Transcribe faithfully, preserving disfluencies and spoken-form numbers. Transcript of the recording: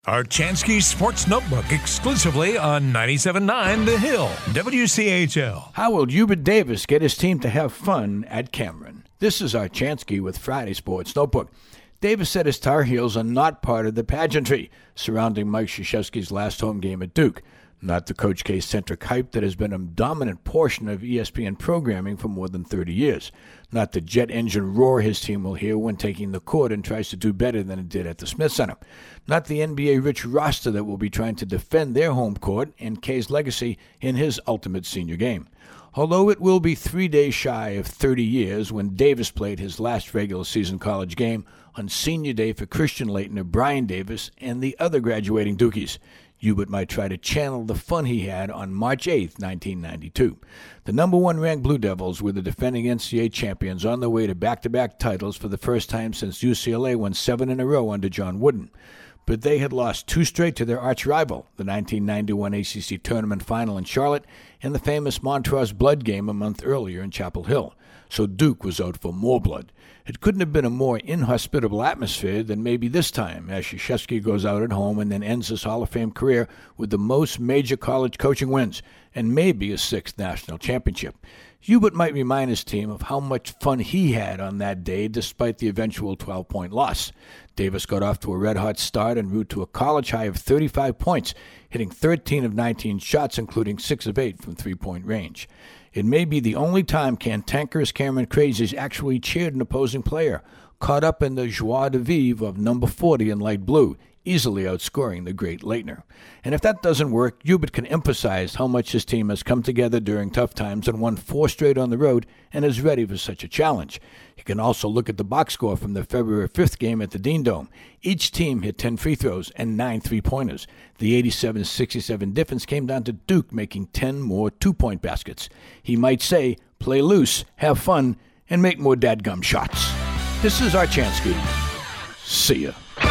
Archansky Sports Notebook exclusively on ninety-seven point nine The Hill, W C H L. How will Hubert Davis get his team to have fun at Cameron? This is Archansky with Friday Sports Notebook. Davis said his Tar Heels are not part of the pageantry surrounding Mike Krzyzewski's last home game at Duke. Not the Coach K-centric hype that has been a dominant portion of E S P N programming for more than thirty years. Not the jet engine roar his team will hear when taking the court and tries to do better than it did at the Smith Center. Not the N B A-rich roster that will be trying to defend their home court and K's legacy in his ultimate senior game. Although it will be three days shy of thirty years when Davis played his last regular season college game on senior day for Christian Laettner of Brian Davis and the other graduating Dukies. Hubert might try to channel the fun he had on March eighth, nineteen ninety-two. The number one ranked Blue Devils were the defending N C double A champions on their way to back-to-back titles for the first time since U C L A won seven in a row under John Wooden. But they had lost two straight to their arch-rival, the nineteen ninety-one A C C Tournament Final in Charlotte and the famous Montrose Blood game a month earlier in Chapel Hill. So Duke was out for more blood. It couldn't have been a more inhospitable atmosphere than maybe this time, as Krzyzewski goes out at home and then ends his Hall of Fame career with the most major college coaching wins and maybe a sixth national championship. Hubert might remind his team of how much fun he had on that day despite the eventual twelve-point loss. Davis got off to a red-hot start en route to a college high of thirty-five points, hitting thirteen of nineteen shots, including six of eight from three-point range. It may be the only time cantankerous Cameron Crazies actually cheered an opposing player, caught up in the joie de vivre of number forty in light blue, easily outscoring the great Laettner. And if that doesn't work, Hubert can emphasize how much his team has come together during tough times and won four straight on the road and is ready for such a challenge. He can also look at the box score from the February fifth game at the Dean Dome. Each team hit ten free throws and nine three-pointers. The eighty-seven sixty-seven difference came down to Duke making ten more two-point baskets. He might say, play loose, have fun, and make more dadgum shots. This is Archansky. See ya.